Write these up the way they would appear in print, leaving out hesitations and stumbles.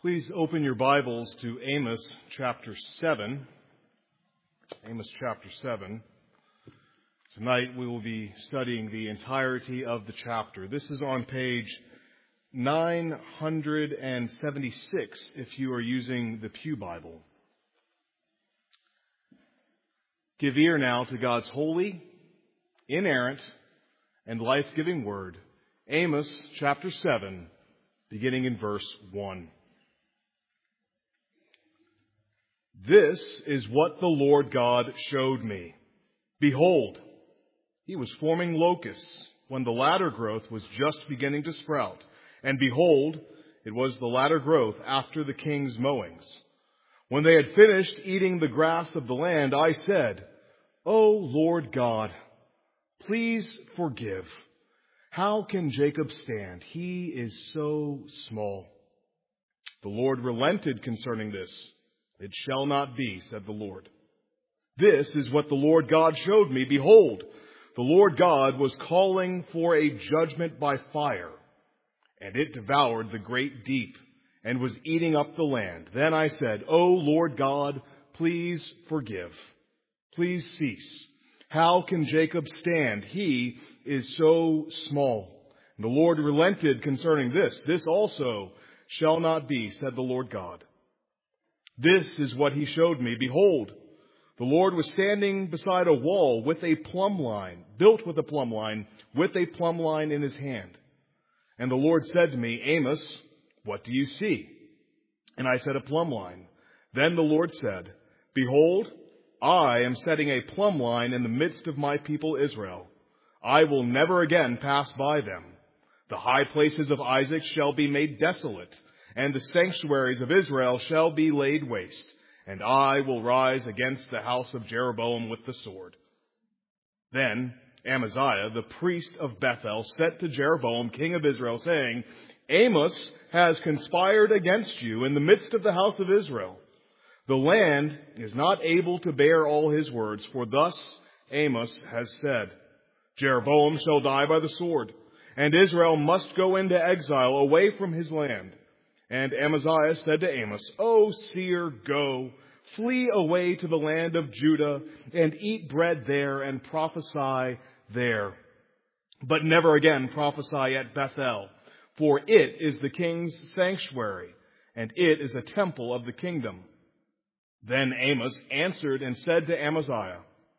Please open your Bibles to Amos chapter 7. Amos chapter 7. Tonight we will be studying the entirety of the chapter. This is on page 976 if you are using the Pew Bible. Give ear now to God's holy, inerrant, and life-giving word. Amos chapter 7, beginning in verse 1. This is what the Lord God showed me. Behold, he was forming locusts when the latter growth was just beginning to sprout. And behold, it was the latter growth after the king's mowings. When they had finished eating the grass of the land, I said, O Lord God, please forgive. How can Jacob stand? He is so small. The Lord relented concerning this. It shall not be, said the Lord. This is what the Lord God showed me. Behold, the Lord God was calling for a judgment by fire, and it devoured the great deep and was eating up the land. Then I said, O Lord God, please forgive. Please cease. How can Jacob stand? He is so small. And the Lord relented concerning this. This also shall not be, said the Lord God. This is what he showed me. Behold, the Lord was standing beside a wall with a plumb line, built with a plumb line, with a plumb line in his hand. And the Lord said to me, Amos, what do you see? And I said, a plumb line. Then the Lord said, Behold, I am setting a plumb line in the midst of my people Israel. I will never again pass by them. The high places of Isaac shall be made desolate, and the sanctuaries of Israel shall be laid waste, and I will rise against the house of Jeroboam with the sword. Then Amaziah, the priest of Bethel, sent to Jeroboam, king of Israel, saying, Amos has conspired against you in the midst of the house of Israel. The land is not able to bear all his words, for thus Amos has said, Jeroboam shall die by the sword, and Israel must go into exile away from his land. And Amaziah said to Amos, O seer, go, flee away to the land of Judah, and eat bread there, and prophesy there. But never again prophesy at Bethel, for it is the king's sanctuary, and it is a temple of the kingdom. Then Amos answered and said to Amaziah,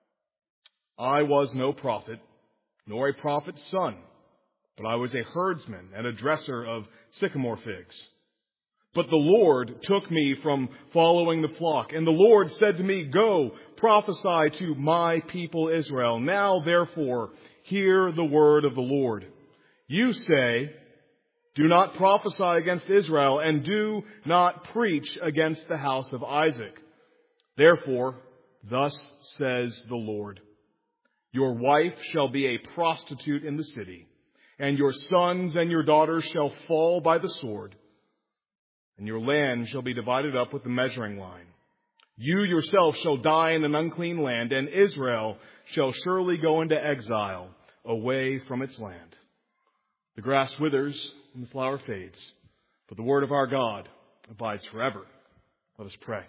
I was no prophet, nor a prophet's son, but I was a herdsman and a dresser of sycamore figs. But the Lord took me from following the flock, and the Lord said to me, Go, prophesy to my people Israel. Now, therefore, hear the word of the Lord. You say, Do not prophesy against Israel, and do not preach against the house of Isaac. Therefore, thus says the Lord, Your wife shall be a prostitute in the city, and your sons and your daughters shall fall by the sword, and your land shall be divided up with the measuring line. You yourself shall die in an unclean land, and Israel shall surely go into exile away from its land. The grass withers and the flower fades, but the word of our God abides forever. Let us pray.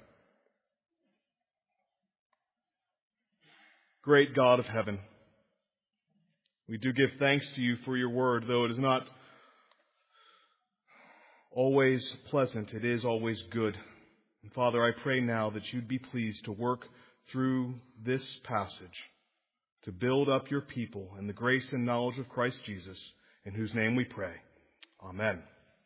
Great God of heaven, we do give thanks to you for your word, though it is not always pleasant, it is always good. And Father, I pray now that you'd be pleased to work through this passage to build up your people in the grace and knowledge of Christ Jesus, in whose name we pray. Amen.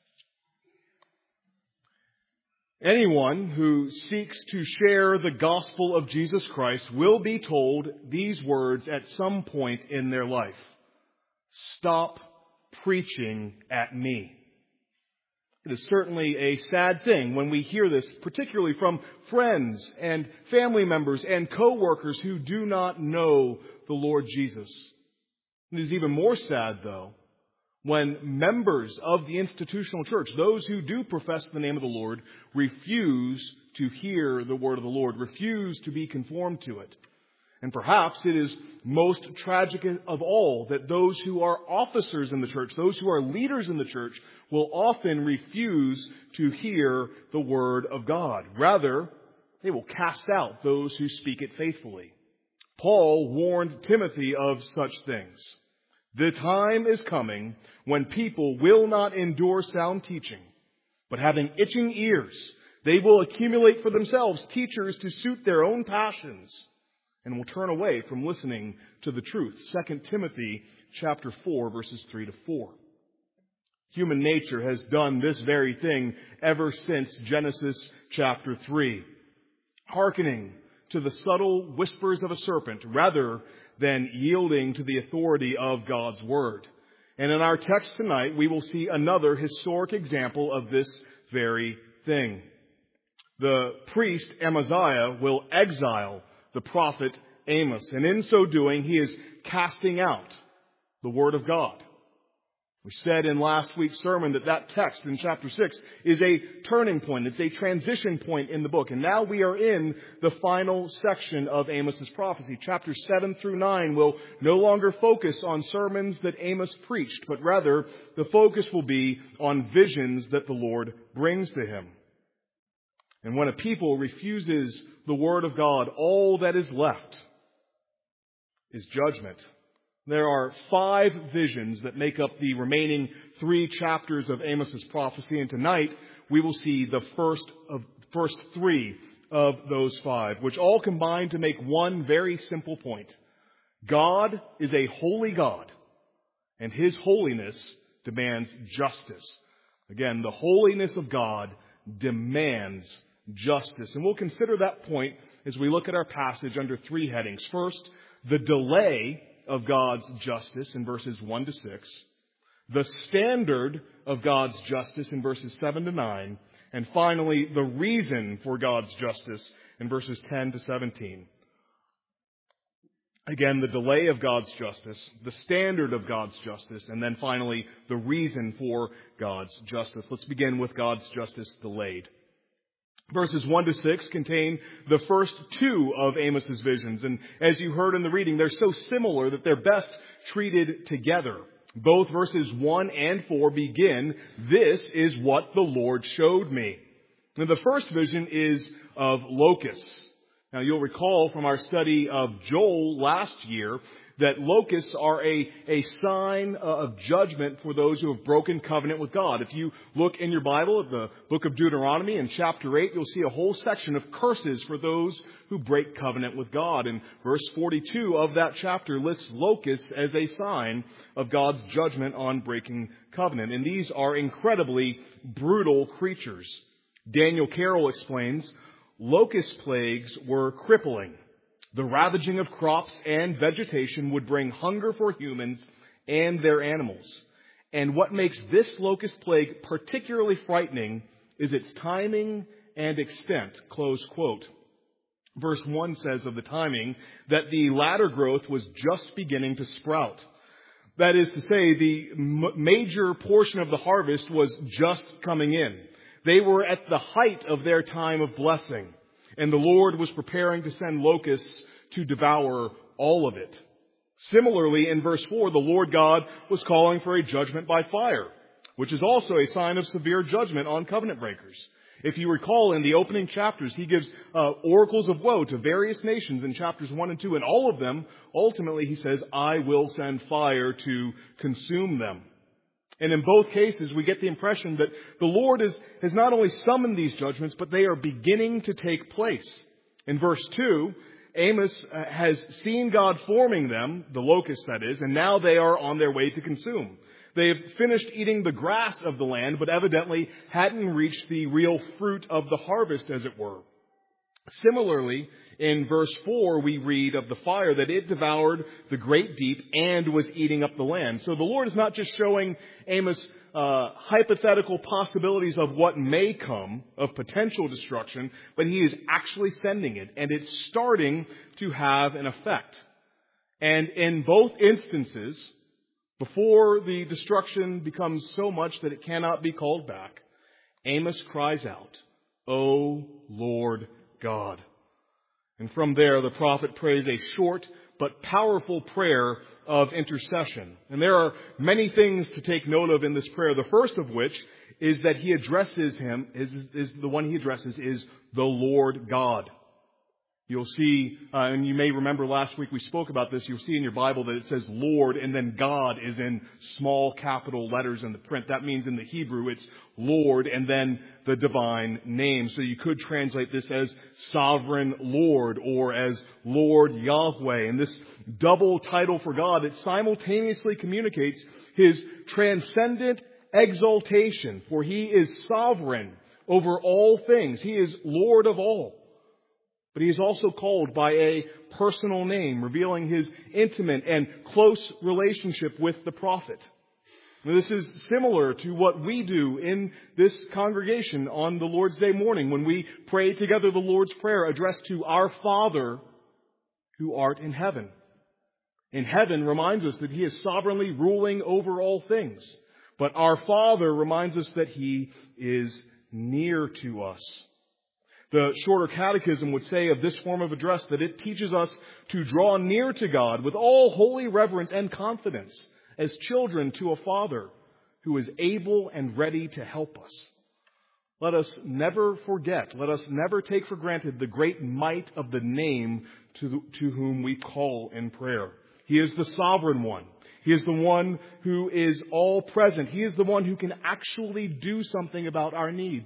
Anyone who seeks to share the gospel of Jesus Christ will be told these words at some point in their life. Stop preaching at me. It is certainly a sad thing when we hear this, particularly from friends and family members and co-workers who do not know the Lord Jesus. It is even more sad, though, when members of the institutional church, those who do profess the name of the Lord, refuse to hear the word of the Lord, refuse to be conformed to it. And perhaps it is most tragic of all that those who are officers in the church, those who are leaders in the church, will often refuse to hear the word of God. Rather, they will cast out those who speak it faithfully. Paul warned Timothy of such things. The time is coming when people will not endure sound teaching, but having itching ears, they will accumulate for themselves teachers to suit their own passions, and will turn away from listening to the truth. 2 Timothy chapter 4, verses 3 to 4. Human nature has done this very thing ever since Genesis chapter 3, hearkening to the subtle whispers of a serpent rather than yielding to the authority of God's word. And in our text tonight, we will see another historic example of this very thing. The priest Amaziah will exile the prophet Amos, and in so doing, he is casting out the word of God. We said in last week's sermon that text in chapter 6 is a turning point. It's a transition point in the book. And now we are in the final section of Amos' prophecy. Chapters 7 through 9 will no longer focus on sermons that Amos preached, but rather the focus will be on visions that the Lord brings to him. And when a people refuses the word of God, all that is left is judgment. There are 5 visions that make up the remaining 3 chapters of Amos' prophecy, and tonight we will see the first 3 of those 5, which all combine to make one very simple point. God is a holy God, and His holiness demands justice. Again, the holiness of God demands justice. And we'll consider that point as we look at our passage under 3 headings. First, the delay of God's justice in verses 1 to 6, the standard of God's justice in verses 7 to 9, and finally, the reason for God's justice in verses 10 to 17. Again, the delay of God's justice, the standard of God's justice, and then finally, the reason for God's justice. Let's begin with God's justice delayed. Verses 1 to 6 contain the first 2 of Amos' visions. And as you heard in the reading, they're so similar that they're best treated together. Both verses 1 and 4 begin, "This is what the Lord showed me." Now, the first vision is of locusts. Now, you'll recall from our study of Joel last year that locusts are a sign of judgment for those who have broken covenant with God. If you look in your Bible at the book of Deuteronomy in chapter 8, you'll see a whole section of curses for those who break covenant with God. And verse 42 of that chapter lists locusts as a sign of God's judgment on breaking covenant. And these are incredibly brutal creatures. Daniel Carroll explains, locust plagues were crippling. The ravaging of crops and vegetation would bring hunger for humans and their animals. And what makes this locust plague particularly frightening is its timing and extent, close quote. Verse 1 says of the timing that the latter growth was just beginning to sprout. That is to say, the major portion of the harvest was just coming in. They were at the height of their time of blessing. And the Lord was preparing to send locusts to devour all of it. Similarly, in verse 4, the Lord God was calling for a judgment by fire, which is also a sign of severe judgment on covenant breakers. If you recall, in the opening chapters, he gives oracles of woe to various nations in chapters 1 and 2, and all of them, ultimately, he says, I will send fire to consume them. And in both cases, we get the impression that the Lord has not only summoned these judgments, but they are beginning to take place. In verse 2, Amos has seen God forming them, the locusts that is, and now they are on their way to consume. They have finished eating the grass of the land, but evidently hadn't reached the real fruit of the harvest, as it were. Similarly, in verse 4, we read of the fire that it devoured the great deep and was eating up the land. So the Lord is not just showing Amos hypothetical possibilities of what may come, of potential destruction, but he is actually sending it, and it's starting to have an effect. And in both instances, before the destruction becomes so much that it cannot be called back, Amos cries out, "O Lord God." And from there, the prophet prays a short but powerful prayer of intercession. And there are many things to take note of in this prayer. The first of which is that he addresses him, is the one he addresses is the Lord God. You'll see, and you may remember last week we spoke about this, you'll see in your Bible that it says Lord and then God is in small capital letters in the print. That means in the Hebrew it's Lord and then the divine name. So you could translate this as Sovereign Lord or as Lord Yahweh. And this double title for God, it simultaneously communicates His transcendent exaltation, for He is sovereign over all things. He is Lord of all. But He is also called by a personal name, revealing His intimate and close relationship with the prophet. Now, this is similar to what we do in this congregation on the Lord's Day morning when we pray together the Lord's Prayer addressed to our Father who art in heaven. In heaven reminds us that He is sovereignly ruling over all things. But our Father reminds us that He is near to us. The Shorter Catechism would say of this form of address that it teaches us to draw near to God with all holy reverence and confidence as children to a Father who is able and ready to help us. Let us never forget, let us never take for granted the great might of the name to whom we call in prayer. He is the sovereign one. He is the one who is all present. He is the one who can actually do something about our needs.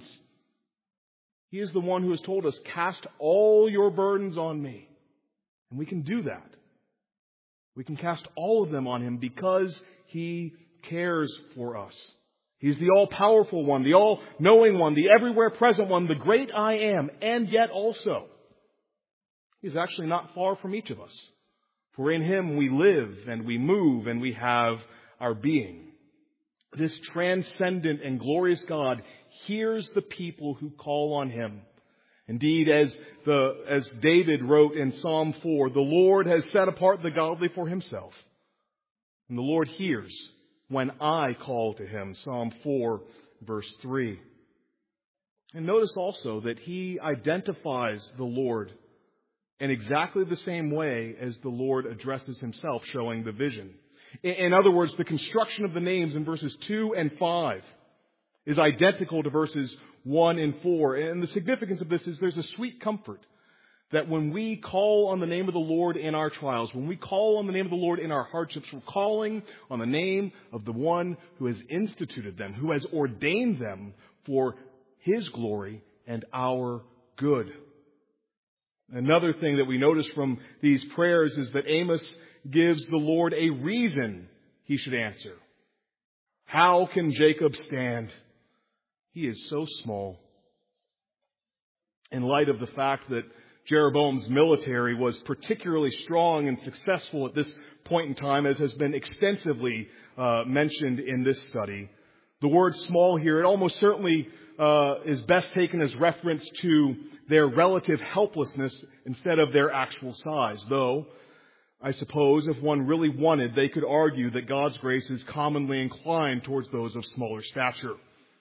He is the one who has told us, cast all your burdens on me. And we can do that. We can cast all of them on Him because He cares for us. He's the all-powerful one, the all-knowing one, the everywhere present one, the great I am, and yet also, He's actually not far from each of us. For in Him we live and we move and we have our being. This transcendent and glorious God hears the people who call on Him. Indeed, as David wrote in Psalm 4, the Lord has set apart the godly for Himself. And the Lord hears when I call to Him. Psalm 4, verse 3. And notice also that He identifies the Lord in exactly the same way as the Lord addresses Himself, showing the vision. In other words, the construction of the names in verses 2 and 5 is identical to verses 1 and 4. And the significance of this is there's a sweet comfort that when we call on the name of the Lord in our trials, when we call on the name of the Lord in our hardships, we're calling on the name of the one who has instituted them, who has ordained them for His glory and our good. Another thing that we notice from these prayers is that Amos gives the Lord a reason He should answer. How can Jacob stand? He is so small. In light of the fact that Jeroboam's military was particularly strong and successful at this point in time, as has been extensively mentioned in this study, the word small here, it almost certainly is best taken as reference to their relative helplessness instead of their actual size. Though, I suppose, if one really wanted, they could argue that God's grace is commonly inclined towards those of smaller stature.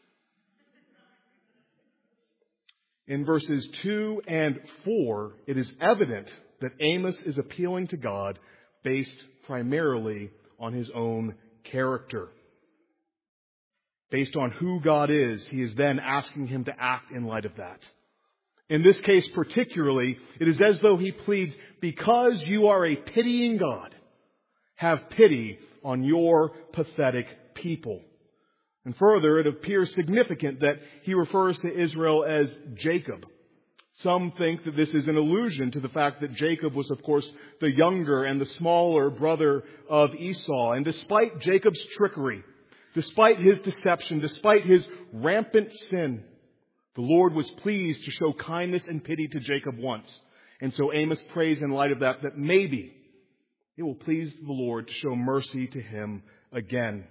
In verses 2 and 4, it is evident that Amos is appealing to God based primarily on his own character. Based on who God is, he is then asking Him to act in light of that. In this case particularly, it is as though he pleads, because you are a pitying God, have pity on your pathetic people. And further, it appears significant that he refers to Israel as Jacob. Some think that this is an allusion to the fact that Jacob was, of course, the younger and the smaller brother of Esau. And despite Jacob's trickery, despite his deception, despite his rampant sin, the Lord was pleased to show kindness and pity to Jacob once. And so Amos prays in light of that maybe it will please the Lord to show mercy to him again.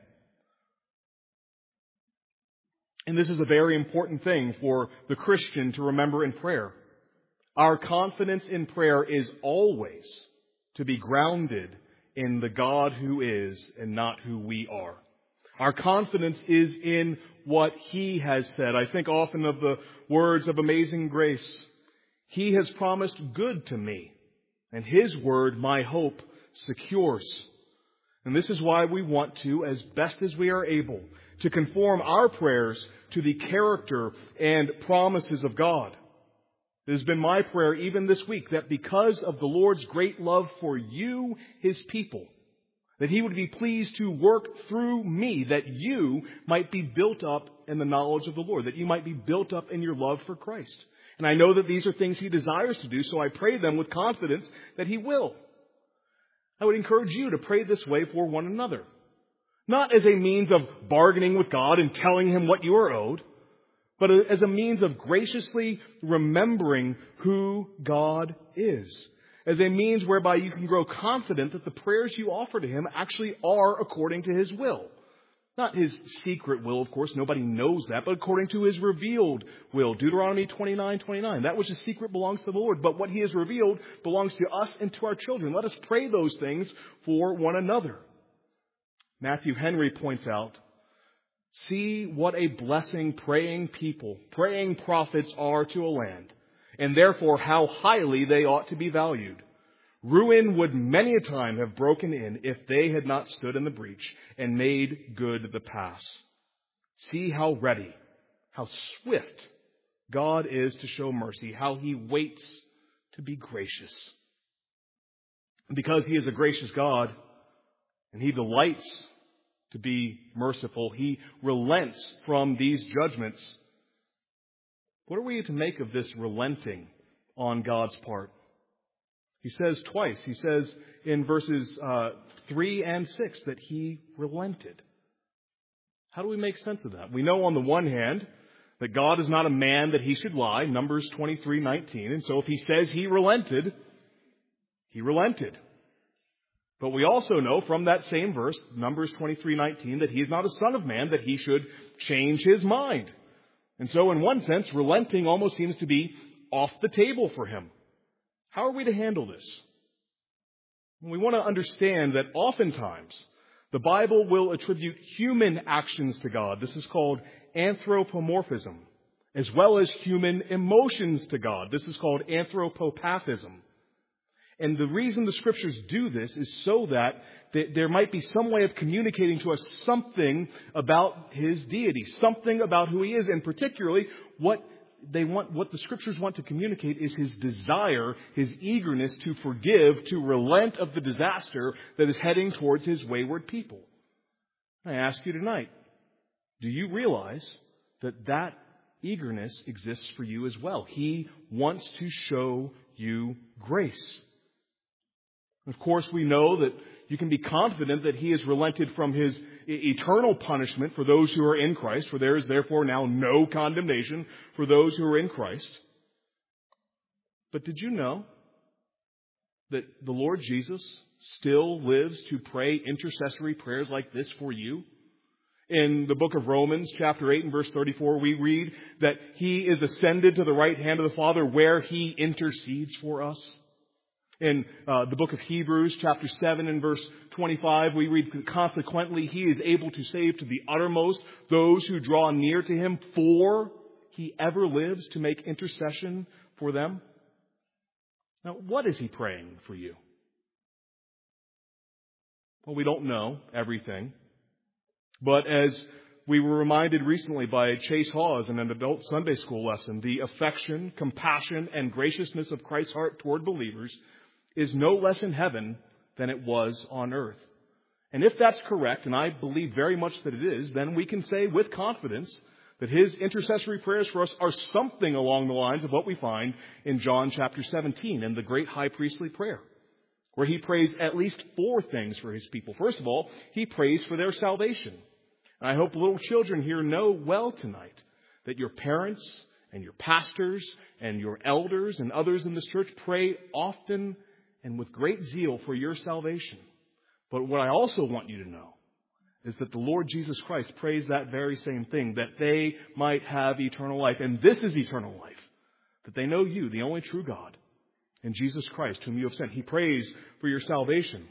And this is a very important thing for the Christian to remember in prayer. Our confidence in prayer is always to be grounded in the God who is and not who we are. Our confidence is in what He has said. I think often of the words of Amazing Grace. He has promised good to me, and His word, my hope, secures. And this is why we want to, as best as we are able, to conform our prayers to the character and promises of God. It has been my prayer even this week that because of the Lord's great love for you, His people, that He would be pleased to work through me, that you might be built up in the knowledge of the Lord, that you might be built up in your love for Christ. And I know that these are things He desires to do, so I pray them with confidence that He will. I would encourage you to pray this way for one another. Not as a means of bargaining with God and telling Him what you are owed, but as a means of graciously remembering who God is. As a means whereby you can grow confident that the prayers you offer to Him actually are according to His will. Not His secret will, of course. Nobody knows that. But according to His revealed will. Deuteronomy 29:29. That which is secret belongs to the Lord. But what He has revealed belongs to us and to our children. Let us pray those things for one another. Matthew Henry points out, see what a blessing praying people, praying prophets are to a land, and therefore how highly they ought to be valued. Ruin would many a time have broken in if they had not stood in the breach and made good the pass. See how ready, how swift God is to show mercy, how He waits to be gracious. And because He is a gracious God and He delights to be merciful, He relents from these judgments. What are we to make of this relenting on God's part? He says twice. He says in verses 3 and 6 that He relented. How do we make sense of that? We know on the one hand that God is not a man that He should lie, Numbers 23:19. And so if He says He relented, He relented. But we also know from that same verse, Numbers 23:19, that He is not a son of man that He should change His mind. And so in one sense, relenting almost seems to be off the table for Him. How are we to handle this? We want to understand that oftentimes the Bible will attribute human actions to God. This is called anthropomorphism, as well as human emotions to God. This is called anthropopathism. And the reason the Scriptures do this is so that there might be some way of communicating to us something about His deity, something about who He is, and particularly what the Scriptures want to communicate is His desire, His eagerness to forgive, to relent of the disaster that is heading towards His wayward people. I ask you tonight, do you realize that eagerness exists for you as well? He wants to show you grace. Of course, we know that you can be confident that He has relented from His eternal punishment for those who are in Christ, for there is therefore now no condemnation for those who are in Christ. But did you know that the Lord Jesus still lives to pray intercessory prayers like this for you? In the book of Romans, chapter 8 and verse 34, we read that He is ascended to the right hand of the Father where He intercedes for us. In the book of Hebrews, chapter 7 and verse 25, we read, consequently, He is able to save to the uttermost those who draw near to Him, for He ever lives to make intercession for them. Now, what is He praying for you? Well, we don't know everything. But as we were reminded recently by Chase Hawes in an adult Sunday school lesson, the affection, compassion, and graciousness of Christ's heart toward believers is no less in heaven than it was on earth. And if that's correct, and I believe very much that it is, then we can say with confidence that His intercessory prayers for us are something along the lines of what we find in John chapter 17 in the great high priestly prayer, where He prays at least 4 things for His people. First of all, He prays for their salvation. And I hope little children here know well tonight that your parents and your pastors and your elders and others in this church pray often and with great zeal for your salvation. But what I also want you to know is that the Lord Jesus Christ prays that very same thing, that they might have eternal life. And this is eternal life, that they know you, the only true God, and Jesus Christ, whom you have sent. He prays for your salvation.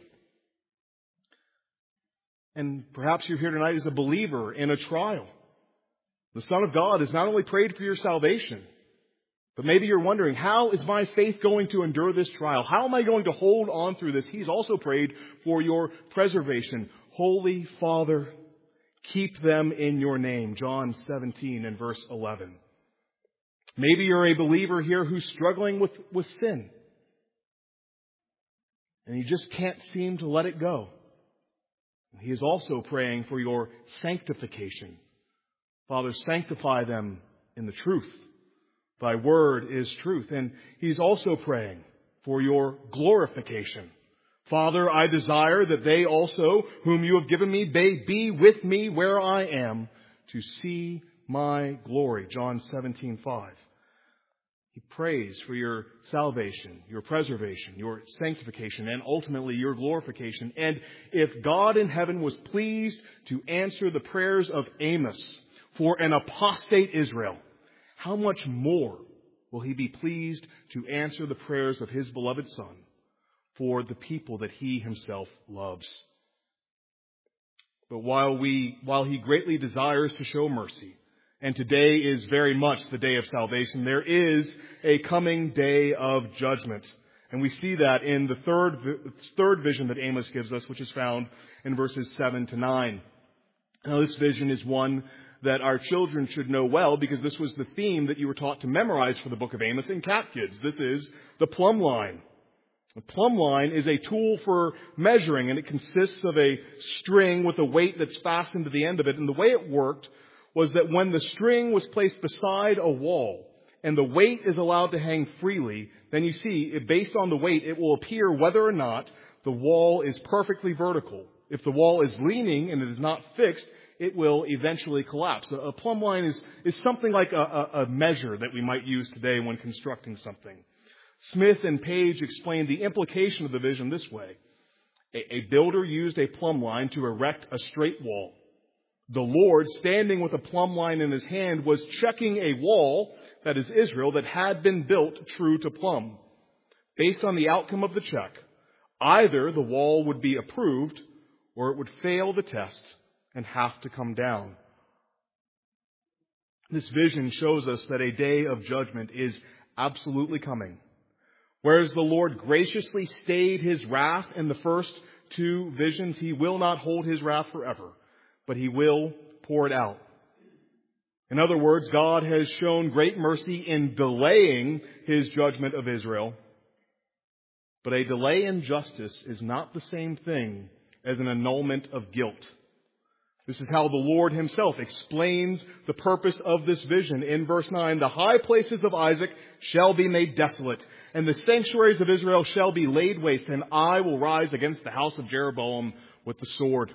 And perhaps you're here tonight as a believer in a trial. The Son of God has not only prayed for your salvation, But maybe you're wondering, how is my faith going to endure this trial? How am I going to hold on through this? He's also prayed for your preservation. Holy Father, keep them in your name. John 17 and verse 11. Maybe you're a believer here who's struggling with sin. And you just can't seem to let it go. He is also praying for your sanctification. Father, sanctify them in the truth. Thy word is truth. And he's also praying for your glorification. Father, I desire that they also, whom you have given me, may be with me where I am, to see my glory. John 17:5. He prays for your salvation, your preservation, your sanctification, and ultimately your glorification. And if God in heaven was pleased to answer the prayers of Amos for an apostate Israel, how much more will he be pleased to answer the prayers of his beloved Son for the people that he himself loves? But while he greatly desires to show mercy, and today is very much the day of salvation, there is a coming day of judgment. And we see that in the third vision that Amos gives us, which is found in verses 7 to 9. Now, this vision is one that our children should know well, because this was the theme that you were taught to memorize for the book of Amos in Catkids. This is the plumb line. The plumb line is a tool for measuring, and it consists of a string with a weight that's fastened to the end of it. And the way it worked was that when the string was placed beside a wall and the weight is allowed to hang freely, then you see, based on the weight, it will appear whether or not the wall is perfectly vertical. If the wall is leaning and it is not fixed, it will eventually collapse. A plumb line is something like a measure that we might use today when constructing something. Smith and Page explained the implication of the vision this way. A builder used a plumb line to erect a straight wall. The Lord, standing with a plumb line in his hand, was checking a wall, that is Israel, that had been built true to plumb. Based on the outcome of the check, either the wall would be approved or it would fail the test and have to come down. This vision shows us that a day of judgment is absolutely coming. Whereas the Lord graciously stayed his wrath in the first two visions, he will not hold his wrath forever, but he will pour it out. In other words, God has shown great mercy in delaying his judgment of Israel. But a delay in justice is not the same thing as an annulment of guilt. This is how the Lord himself explains the purpose of this vision. In verse 9, the high places of Isaac shall be made desolate, and the sanctuaries of Israel shall be laid waste, and I will rise against the house of Jeroboam with the sword.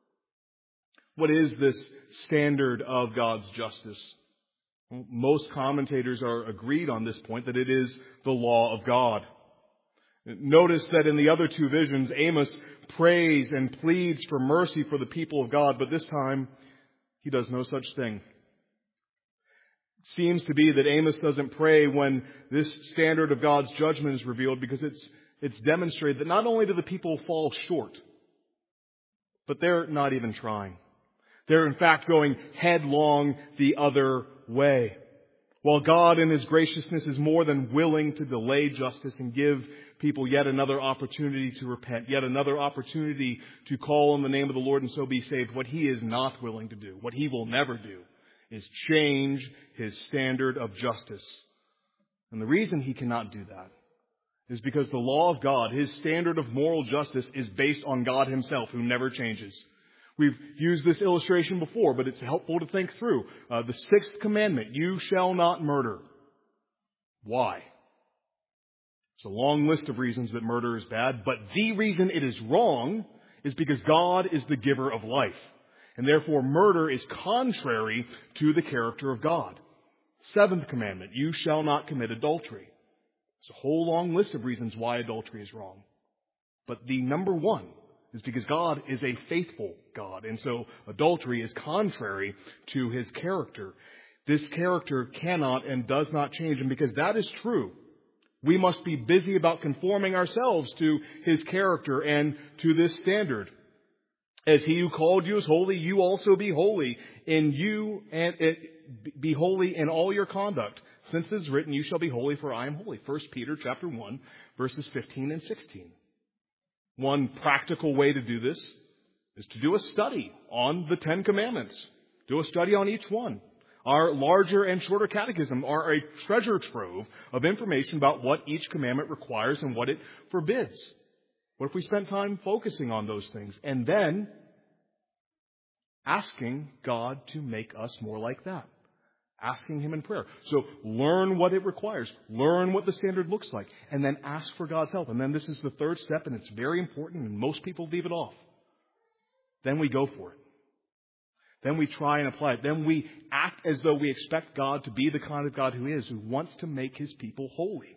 What is this standard of God's justice? Well, most commentators are agreed on this point, that it is the law of God. Notice that in the other two visions, Amos prays and pleads for mercy for the people of God, but this time he does no such thing. It seems to be that Amos doesn't pray when this standard of God's judgment is revealed, because it's demonstrated that not only do the people fall short, but they're not even trying. They're in fact going headlong the other way. While God in his graciousness is more than willing to delay justice and give people yet another opportunity to repent, yet another opportunity to call on the name of the Lord and so be saved, what he is not willing to do, what he will never do, is change his standard of justice. And the reason he cannot do that is because the law of God, his standard of moral justice, is based on God himself, who never changes. We've used this illustration before, but it's helpful to think through. The sixth commandment, you shall not murder. Why? It's a long list of reasons that murder is bad, but the reason it is wrong is because God is the giver of life. And therefore murder is contrary to the character of God. Seventh commandment, you shall not commit adultery. It's a whole long list of reasons why adultery is wrong. But the number one is because God is a faithful God. And so adultery is contrary to his character. This character cannot and does not change. And because that is true, we must be busy about conforming ourselves to his character and to this standard. As he who called you is holy, you also be holy in you, and be holy in all your conduct, since it is written, you shall be holy, for I am holy. 1 Peter chapter 1, verses 15 and 16. One practical way to do this is to do a study on the Ten Commandments. Do a study on each one. Our larger and shorter catechism are a treasure trove of information about what each commandment requires and what it forbids. What if we spent time focusing on those things and then asking God to make us more like that? Asking Him in prayer. So learn what it requires. Learn what the standard looks like. And then ask for God's help. And then this is the third step, and it's very important, and most people leave it off. Then we go for it. Then we try and apply it. Then we act as though we expect God to be the kind of God who is, who wants to make His people holy.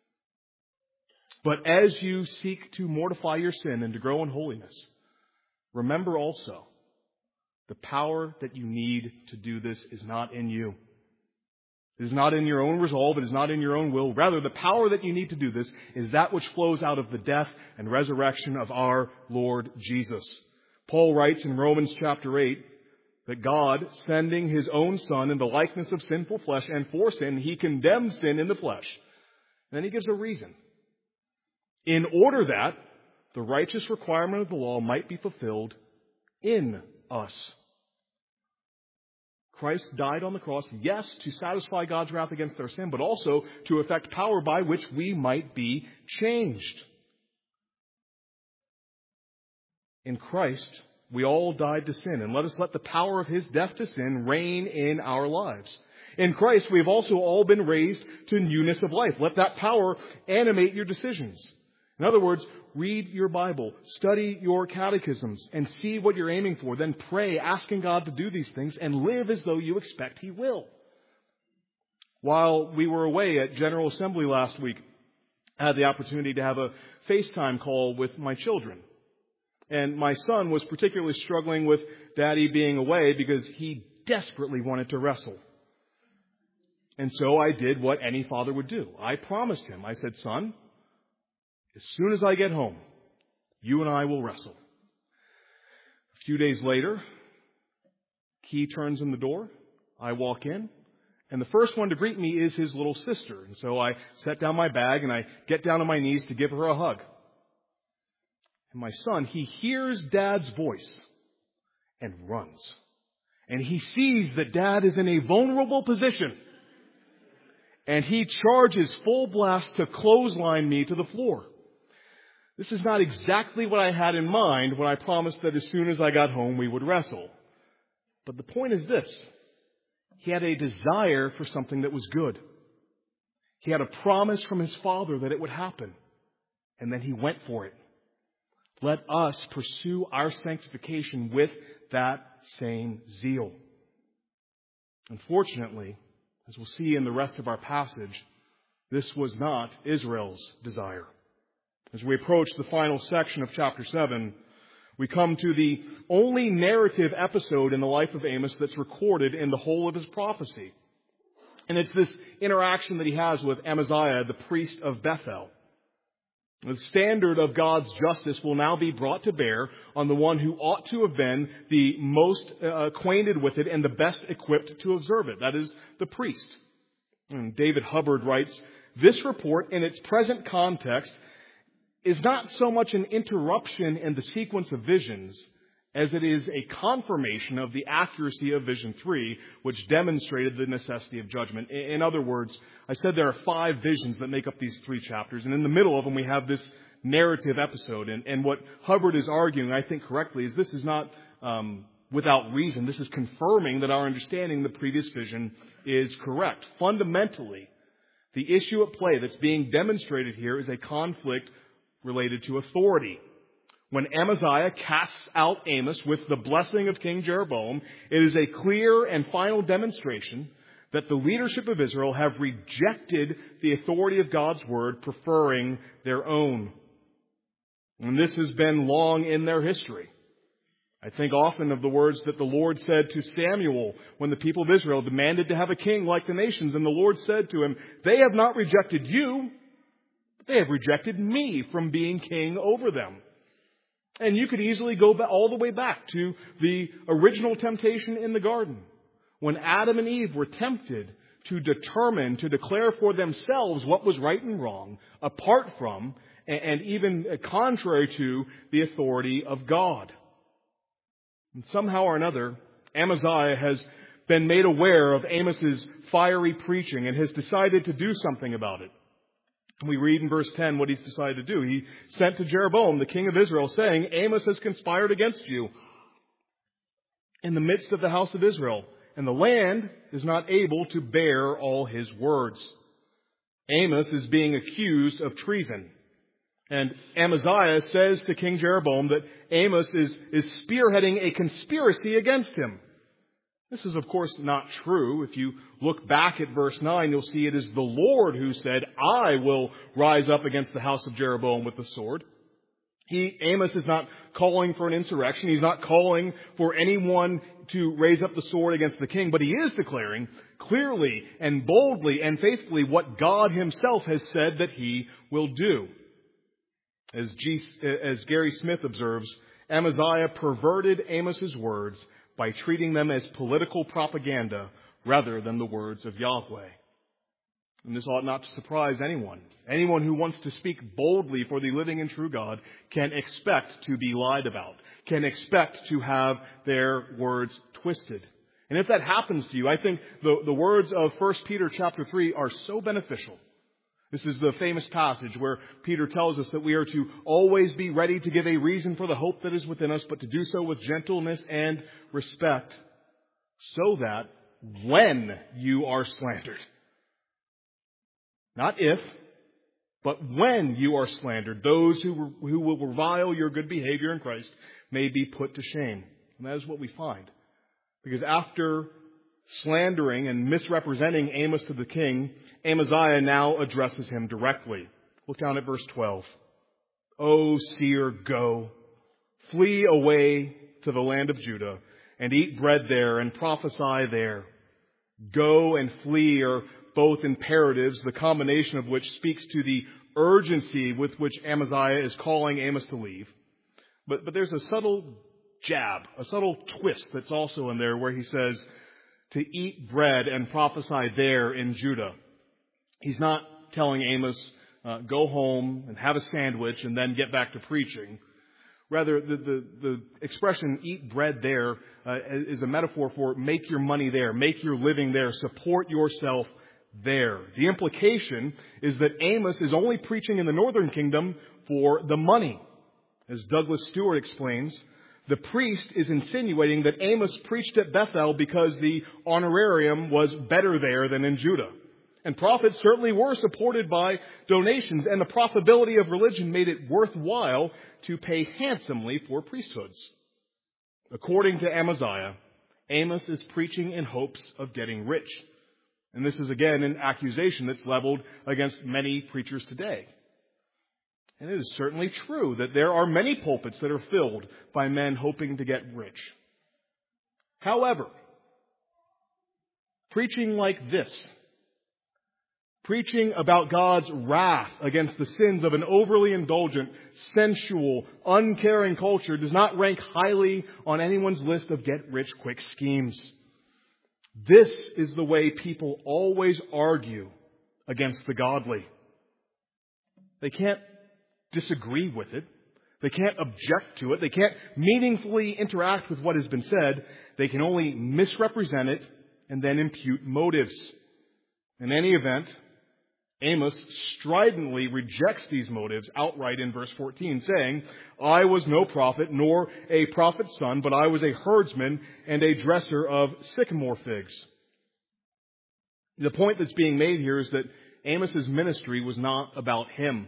But as you seek to mortify your sin and to grow in holiness, remember also, the power that you need to do this is not in you. It is not in your own resolve. It is not in your own will. Rather, the power that you need to do this is that which flows out of the death and resurrection of our Lord Jesus. Paul writes in Romans chapter 8, that God, sending His own Son in the likeness of sinful flesh and for sin, He condemned sin in the flesh. And then He gives a reason. In order that the righteous requirement of the law might be fulfilled in us. Christ died on the cross, yes, to satisfy God's wrath against our sin, but also to effect power by which we might be changed. In Christ, we all died to sin, and let us let the power of His death to sin reign in our lives. In Christ, we have also all been raised to newness of life. Let that power animate your decisions. In other words, read your Bible, study your catechisms, and see what you're aiming for. Then pray, asking God to do these things, and live as though you expect He will. While we were away at General Assembly last week, I had the opportunity to have a FaceTime call with my children. And my son was particularly struggling with Daddy being away because he desperately wanted to wrestle. And so I did what any father would do. I promised him. I said, son, as soon as I get home, you and I will wrestle. A few days later, key turns in the door. I walk in. And the first one to greet me is his little sister. And so I set down my bag and I get down on my knees to give her a hug. And my son, he hears Dad's voice and runs. And he sees that Dad is in a vulnerable position. And he charges full blast to clothesline me to the floor. This is not exactly what I had in mind when I promised that as soon as I got home we would wrestle. But the point is this. He had a desire for something that was good. He had a promise from his father that it would happen. And then he went for it. Let us pursue our sanctification with that same zeal. Unfortunately, as we'll see in the rest of our passage, this was not Israel's desire. As we approach the final section of chapter 7, we come to the only narrative episode in the life of Amos that's recorded in the whole of his prophecy. And it's this interaction that he has with Amaziah, the priest of Bethel. The standard of God's justice will now be brought to bear on the one who ought to have been the most acquainted with it and the best equipped to observe it. That is the priest. And David Hubbard writes, this report in its present context is not so much an interruption in the sequence of visions as it is a confirmation of the accuracy of Vision 3, which demonstrated the necessity of judgment. In other words, I said there are 5 visions that make up these 3 chapters, and in the middle of them we have this narrative episode. And what Hubbard is arguing, I think correctly, is this is not without reason. This is confirming that our understanding of the previous vision is correct. Fundamentally, the issue at play that's being demonstrated here is a conflict related to authority. When Amaziah casts out Amos with the blessing of King Jeroboam, it is a clear and final demonstration that the leadership of Israel have rejected the authority of God's word, preferring their own. And this has been long in their history. I think often of the words that the Lord said to Samuel when the people of Israel demanded to have a king like the nations. And the Lord said to him, they have not rejected you, but they have rejected me from being king over them. And you could easily go all the way back to the original temptation in the garden, when Adam and Eve were tempted to determine, to declare for themselves what was right and wrong, apart from, and even contrary to, the authority of God. And somehow or another, Amaziah has been made aware of Amos's fiery preaching and has decided to do something about it. We read in verse 10 what he's decided to do. He sent to Jeroboam, the king of Israel, saying, Amos has conspired against you in the midst of the house of Israel, and the land is not able to bear all his words. Amos is being accused of treason. And Amaziah says to King Jeroboam that Amos is spearheading a conspiracy against him. This is, of course, not true. If you look back at verse 9, you'll see it is the Lord who said, I will rise up against the house of Jeroboam with the sword. Amos is not calling for an insurrection. He's not calling for anyone to raise up the sword against the king, but he is declaring clearly and boldly and faithfully what God himself has said that he will do. As Gary Smith observes, Amaziah perverted Amos's words by treating them as political propaganda rather than the words of Yahweh. And this ought not to surprise anyone. Anyone who wants to speak boldly for the living and true God can expect to be lied about, can expect to have their words twisted. And if that happens to you, I think the words of 1 Peter chapter 3 are so beneficial. This is the famous passage where Peter tells us that we are to always be ready to give a reason for the hope that is within us, but to do so with gentleness and respect, so that when you are slandered, not if, but when you are slandered, those who will revile your good behavior in Christ may be put to shame. And that is what we find. Because after slandering and misrepresenting Amos to the king, Amaziah now addresses him directly. Look down at verse 12. O seer, go, flee away to the land of Judah, and eat bread there, and prophesy there. Go and flee are both imperatives, the combination of which speaks to the urgency with which Amaziah is calling Amos to leave. But there's a subtle jab, a subtle twist that's also in there where he says to eat bread and prophesy there in Judah. He's not telling Amos, go home and have a sandwich and then get back to preaching. Rather, the expression eat bread there is a metaphor for make your money there, make your living there, support yourself there. The implication is that Amos is only preaching in the northern kingdom for the money. As Douglas Stewart explains, the priest is insinuating that Amos preached at Bethel because the honorarium was better there than in Judah. And prophets certainly were supported by donations, and the profitability of religion made it worthwhile to pay handsomely for priesthoods. According to Amaziah, Amos is preaching in hopes of getting rich. And this is again an accusation that's leveled against many preachers today. And it is certainly true that there are many pulpits that are filled by men hoping to get rich. However, preaching like this, preaching about God's wrath against the sins of an overly indulgent, sensual, uncaring culture does not rank highly on anyone's list of get-rich-quick schemes. This is the way people always argue against the godly. They can't disagree with it. They can't object to it. They can't meaningfully interact with what has been said. They can only misrepresent it and then impute motives. In any event, Amos stridently rejects these motives outright in verse 14, saying, I was no prophet, nor a prophet's son, but I was a herdsman and a dresser of sycamore figs. The point that's being made here is that Amos's ministry was not about him.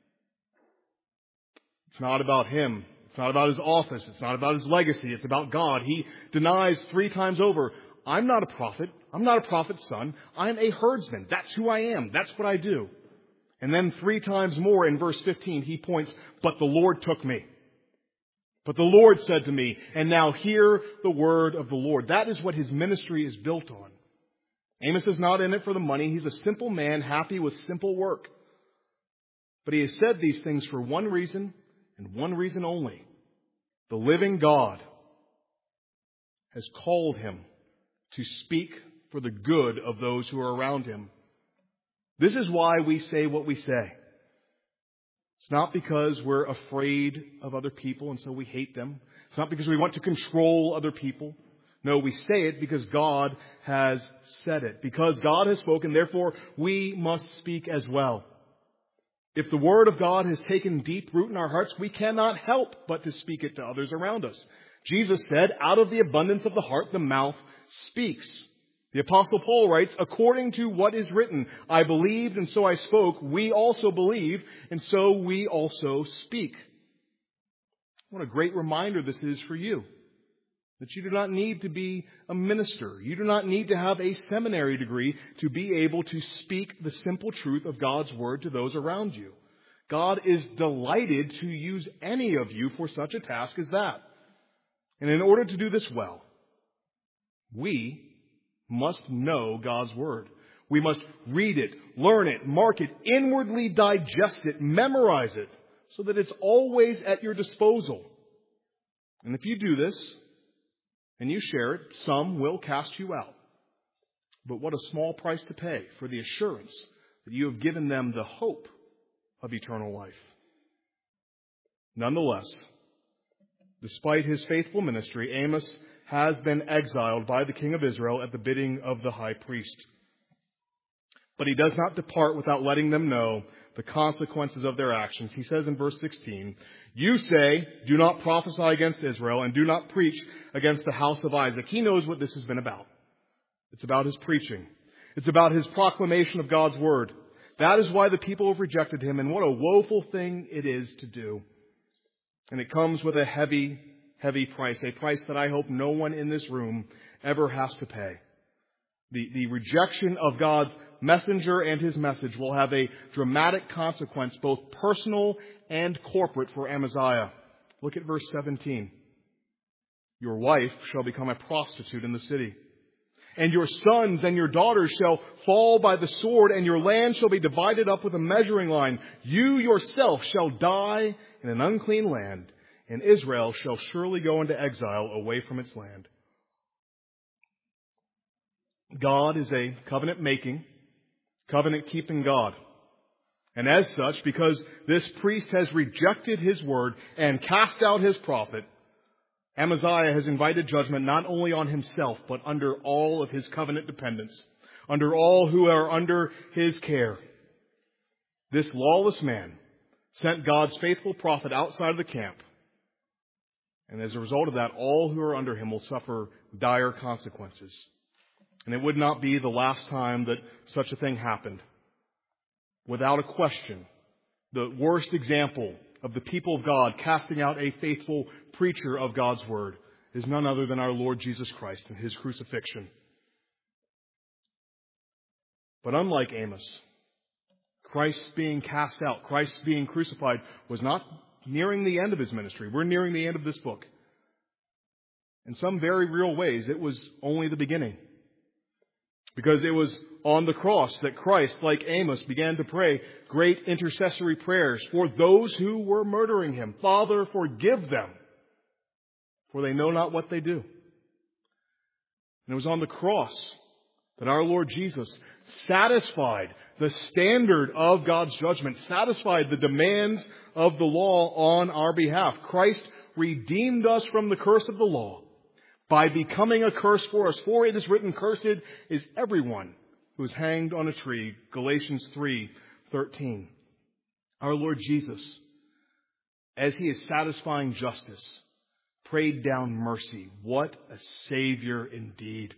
It's not about him. It's not about his office. It's not about his legacy. It's about God. He denies 3 times over, I'm not a prophet. I'm not a prophet's son. I'm a herdsman. That's who I am. That's what I do. And then 3 times more in verse 15, he points, but the Lord took me. But the Lord said to me, and now hear the word of the Lord. That is what his ministry is built on. Amos is not in it for the money. He's a simple man, happy with simple work. But he has said these things for one reason, and one reason only. The living God has called him to speak for the good of those who are around him. This is why we say what we say. It's not because we're afraid of other people and so we hate them. It's not because we want to control other people. No, we say it because God has said it. Because God has spoken, therefore we must speak as well. If the Word of God has taken deep root in our hearts, we cannot help but to speak it to others around us. Jesus said, out of the abundance of the heart, the mouth speaks. The Apostle Paul writes, according to what is written, I believed and so I spoke. We also believe and so we also speak. What a great reminder this is for you. That you do not need to be a minister. You do not need to have a seminary degree to be able to speak the simple truth of God's Word to those around you. God is delighted to use any of you for such a task as that. And in order to do this well, we must know God's Word. We must read it, learn it, mark it, inwardly digest it, memorize it, so that it's always at your disposal. And if you do this, and you share it, some will cast you out. But what a small price to pay for the assurance that you have given them the hope of eternal life. Nonetheless, despite his faithful ministry, Amos has been exiled by the king of Israel at the bidding of the high priest. But he does not depart without letting them know the consequences of their actions. He says in verse 16, you say, do not prophesy against Israel and do not preach against the house of Isaac. He knows what this has been about. It's about his preaching. It's about his proclamation of God's word. That is why the people have rejected him, and what a woeful thing it is to do. And it comes with a heavy, heavy price, a price that I hope no one in this room ever has to pay. The rejection of God's messenger and his message will have a dramatic consequence, both personal and corporate, for Amaziah. Look at verse 17. Your wife shall become a prostitute in the city, and your sons and your daughters shall fall by the sword, and your land shall be divided up with a measuring line. You yourself shall die in an unclean land, and Israel shall surely go into exile away from its land. God is a covenant-making, covenant-keeping God. And as such, because this priest has rejected his word and cast out his prophet, Amaziah has invited judgment not only on himself, but under all of his covenant dependents, under all who are under his care. This lawless man sent God's faithful prophet outside of the camp. And as a result of that, all who are under him will suffer dire consequences. And it would not be the last time that such a thing happened. Without a question, the worst example of the people of God casting out a faithful preacher of God's word is none other than our Lord Jesus Christ and his crucifixion. But unlike Amos, Christ being cast out, Christ being crucified, was not nearing the end of his ministry. We're nearing the end of this book. In some very real ways, it was only the beginning. Because it was on the cross that Christ, like Amos, began to pray great intercessory prayers for those who were murdering him. Father, forgive them, for they know not what they do. And it was on the cross that our Lord Jesus satisfied the standard of God's judgment, satisfied the demands of the law on our behalf. Christ redeemed us from the curse of the law by becoming a curse for us. For it is written, cursed is everyone who is hanged on a tree. Galatians 3:13. Our Lord Jesus, as he is satisfying justice, prayed down mercy. What a Savior indeed.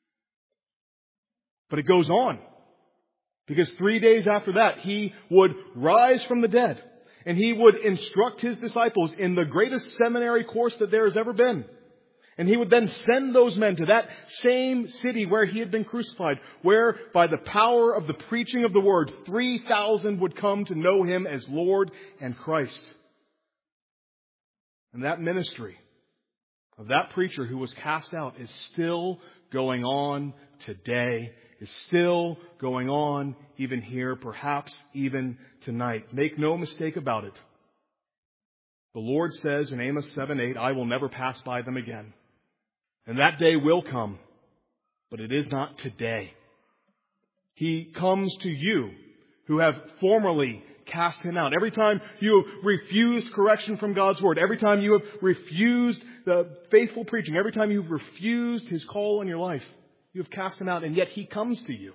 But it goes on. Because 3 days after that, he would rise from the dead. And he would instruct his disciples in the greatest seminary course that there has ever been. And he would then send those men to that same city where he had been crucified, where by the power of the preaching of the word, 3,000 would come to know him as Lord and Christ. And that ministry of that preacher who was cast out is still going on today, is still going on even here, perhaps even tonight. Make no mistake about it. The Lord says in Amos 7:8, I will never pass by them again. And that day will come. but it is not today. He comes to you who have formerly cast him out. Every time you have refused correction from God's word, every time you have refused the faithful preaching, every time you've refused his call in your life, you have cast him out, and yet he comes to you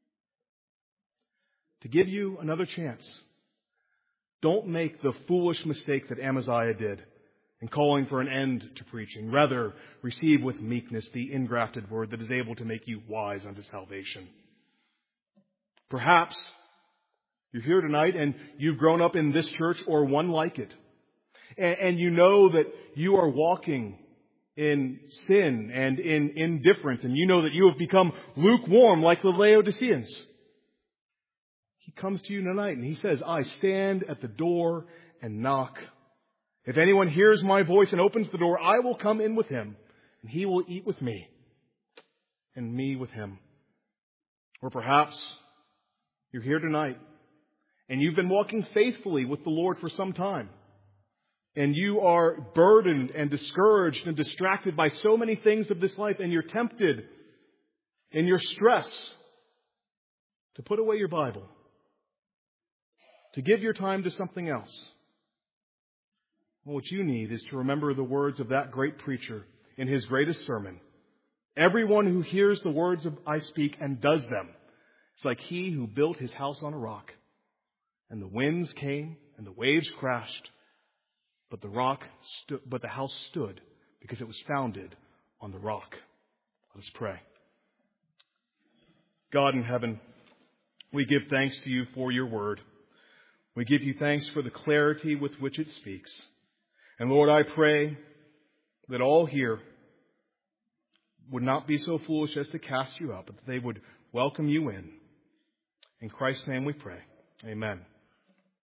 to give you another chance. Don't make the foolish mistake that Amaziah did in calling for an end to preaching. Rather, receive with meekness the ingrafted word that is able to make you wise unto salvation. Perhaps you're here tonight and you've grown up in this church or one like it. And you know that you are walking in sin and in indifference. And you know that you have become lukewarm like the Laodiceans. He comes to you tonight and he says, I stand at the door and knock. If anyone hears my voice and opens the door, I will come in with him and he will eat with me and me with him. Or perhaps you're here tonight and you've been walking faithfully with the Lord for some time. And you are burdened and discouraged and distracted by so many things of this life. And you're tempted in your stress to put away your Bible, to give your time to something else. Well, what you need is to remember the words of that great preacher in his greatest sermon. Everyone who hears the words of I speak and does them is like he who built his house on a rock. And the winds came and the waves crashed, but the house stood because it was founded on the rock. Let us pray. God in heaven, we give thanks to you for your word. We give you thanks for the clarity with which it speaks. And Lord, I pray that all here would not be so foolish as to cast you out, but that they would welcome you in. In Christ's name we pray. Amen.